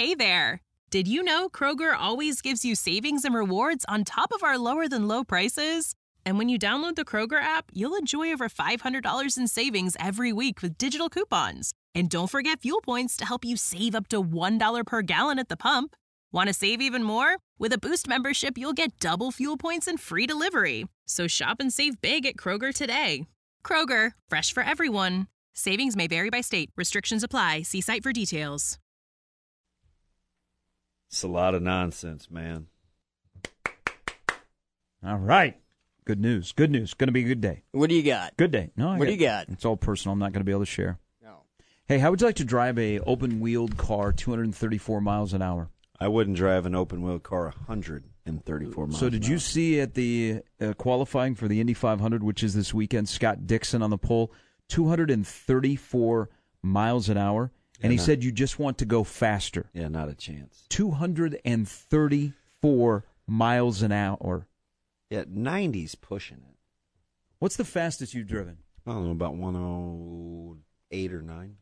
Hey there! Did you know Kroger always gives you savings and rewards on top of our lower-than-low prices? And when you download the Kroger app, you'll enjoy over $500 in savings every week with digital coupons. And don't forget fuel points to help you save up to $1 per gallon at the pump. Want to save even more? With a Boost membership, you'll get double fuel points and free delivery. So shop and save big at Kroger today. Kroger, fresh for everyone. Savings may vary by state. Restrictions apply. See site for details. It's a lot of nonsense, man. All right. Good news. Good news. Going to be a good day. What do you got? Good day. No, what do you got? It's all personal. I'm not going to be able to share. No. Hey, how would you like to drive a open-wheeled car 234 miles an hour? I wouldn't drive an open-wheel car 134 miles. So did you see at the qualifying for the Indy 500, which is this weekend, Scott Dixon on the pole, 234 miles an hour? And he said you just want to go faster. Yeah, not a chance. 234 miles an hour. Yeah, 90's pushing it. What's the fastest you've driven? I don't know, about 108 or 9.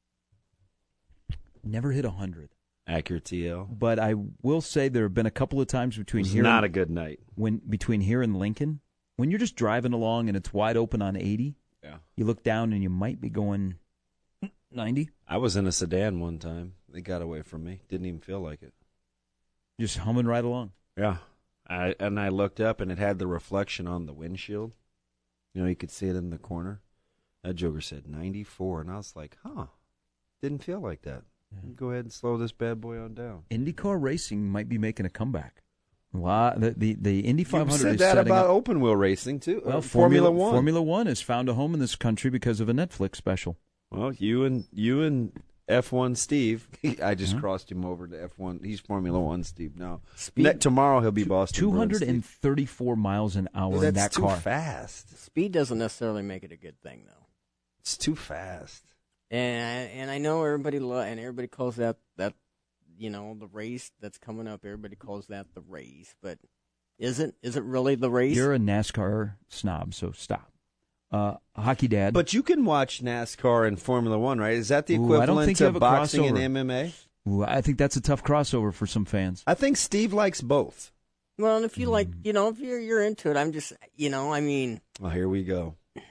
Never hit 100. Acura TL. But I will say there have been a couple of times between here not a good night. Between here and Lincoln, when you're just driving along and it's wide open on 80, you look down and you might be going 90. I was in a sedan one time. They got away from me. Didn't even feel like it. Just humming right along. Yeah. I looked up and it had the reflection on the windshield. You know, you could see it in the corner. That joker said 94, and I was like, didn't feel like that. Yeah. Go ahead and slow this bad boy on down. IndyCar racing might be making a comeback. The Indy 500 you said is that setting about up, open wheel racing too. Well, Formula One. Formula One has found a home in this country because of a Netflix special. Well, you and F1 Steve, I just crossed him over to F1. He's Formula One Steve now. Tomorrow he'll be Boston. 234 miles an hour in that car. That's too fast. Speed doesn't necessarily make it a good thing, though. It's too fast. And I know everybody calls that the race that's coming up. Everybody calls that the race, but is it really the race? You're a NASCAR snob, so stop. Hockey Dad. But you can watch NASCAR and Formula One, right? Is that the equivalent to boxing and MMA? I think that's a tough crossover for some fans. I think Steve likes both. Well, and if you like, if you're into it, I'm just, I mean. Well, here we go.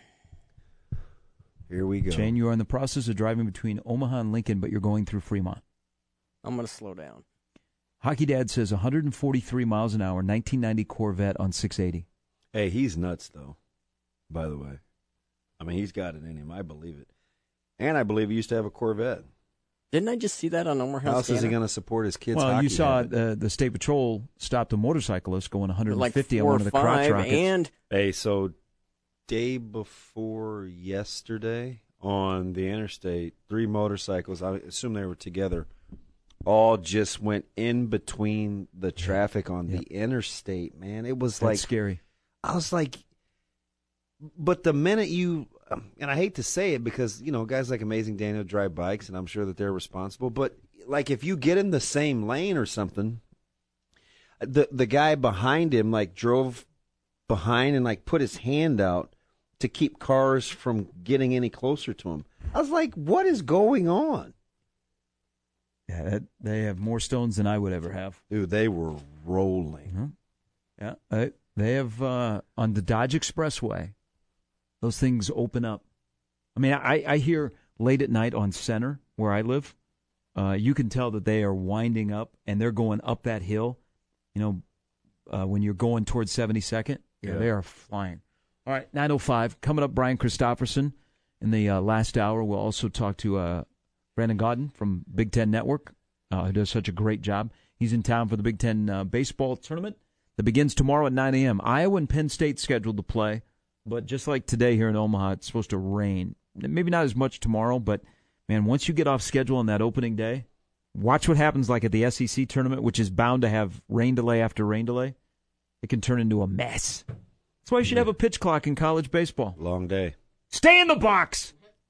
Here we go. Shane, you are in the process of driving between Omaha and Lincoln, but you're going through Fremont. I'm going to slow down. Hockey Dad says 143 miles an hour, 1990 Corvette on 680. Hey, he's nuts, though, by the way. I mean, he's got it in him. I believe it. And I believe he used to have a Corvette. Didn't I just see that on Omaha? How else is he going to support his kids' Well, hockey you saw habit? The State Patrol stopped a motorcyclist going 150 like on one of the crotch rockets. And hey, so day before yesterday on the interstate, 3 motorcycles, I assume they were together, all just went in between the traffic on the interstate, man. It was That's scary. I was like, but the minute you, and I hate to say it because, guys like Amazing Daniel drive bikes and I'm sure that they're responsible, but like if you get in the same lane or something, the guy behind him like drove behind and like put his hand out to keep cars from getting any closer to him. I was like, what is going on? Yeah, they have more stones than I would ever have. Dude, they were rolling. Mm-hmm. Yeah, they have on the Dodge Expressway, those things open up. I mean, I hear late at night on Center, where I live, you can tell that they are winding up, and they're going up that hill. When you're going towards 72nd, they are flying. All right, 9:05. Coming up, Brian Christopherson. In the last hour, we'll also talk to Brandon Gaudin from Big Ten Network, who does such a great job. He's in town for the Big Ten baseball tournament that begins tomorrow at 9 a.m. Iowa and Penn State scheduled to play, but just like today here in Omaha, it's supposed to rain. Maybe not as much tomorrow, but, man, once you get off schedule on that opening day, watch what happens like at the SEC tournament, which is bound to have rain delay after rain delay. It can turn into a mess. That's why you should have a pitch clock in college baseball. Long day. Stay in the box!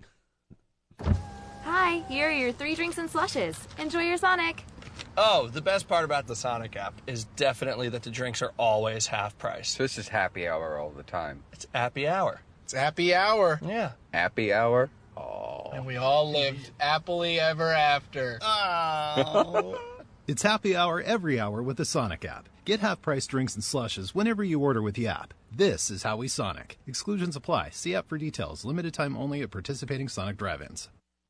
Hi, here are your 3 drinks and slushes. Enjoy your Sonic. Oh, the best part about the Sonic app is definitely that the drinks are always half price. So this is happy hour all the time. It's happy hour. It's happy hour. Yeah. Happy hour? Oh. And we all lived happily ever after. Oh. It's happy hour every hour with the Sonic app. Get half-price drinks and slushes whenever you order with the app. This is how we Sonic. Exclusions apply. See app for details. Limited time only at participating Sonic drive-ins.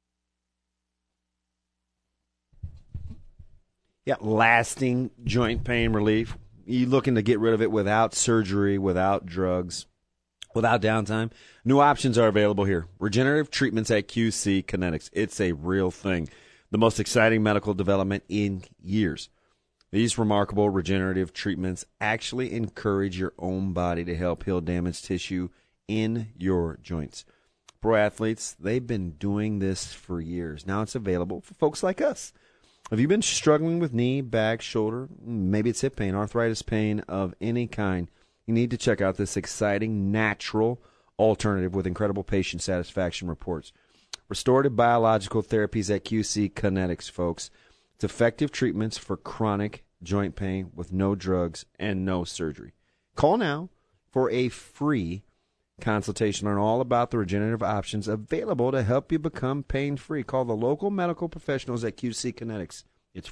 Yeah, lasting joint pain relief. You looking to get rid of it without surgery, without drugs, without downtime? New options are available here. Regenerative treatments at QC Kinetics. It's a real thing. The most exciting medical development in years. These remarkable regenerative treatments actually encourage your own body to help heal damaged tissue in your joints. Pro athletes, they've been doing this for years. Now it's available for folks like us. Have you been struggling with knee, back, shoulder, maybe it's hip pain, arthritis pain of any kind? You need to check out this exciting natural alternative with incredible patient satisfaction reports. Restorative biological therapies at QC Kinetics, folks. It's effective treatments for chronic joint pain with no drugs and no surgery. Call now for a free consultation. Learn all about the regenerative options available to help you become pain-free. Call the local medical professionals at QC Kinetics. It's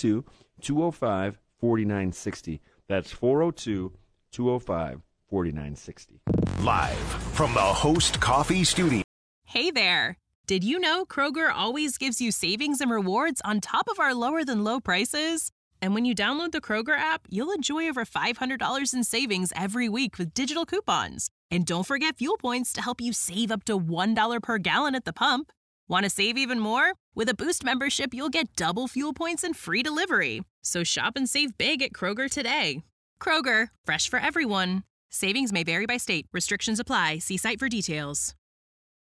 402-205-4960. That's 402-205-4960. Live from the Host Coffee Studio. Hey there. Did you know Kroger always gives you savings and rewards on top of our lower-than-low prices? And when you download the Kroger app, you'll enjoy over $500 in savings every week with digital coupons. And don't forget fuel points to help you save up to $1 per gallon at the pump. Want to save even more? With a Boost membership, you'll get double fuel points and free delivery. So shop and save big at Kroger today. Kroger, fresh for everyone. Savings may vary by state. Restrictions apply. See site for details.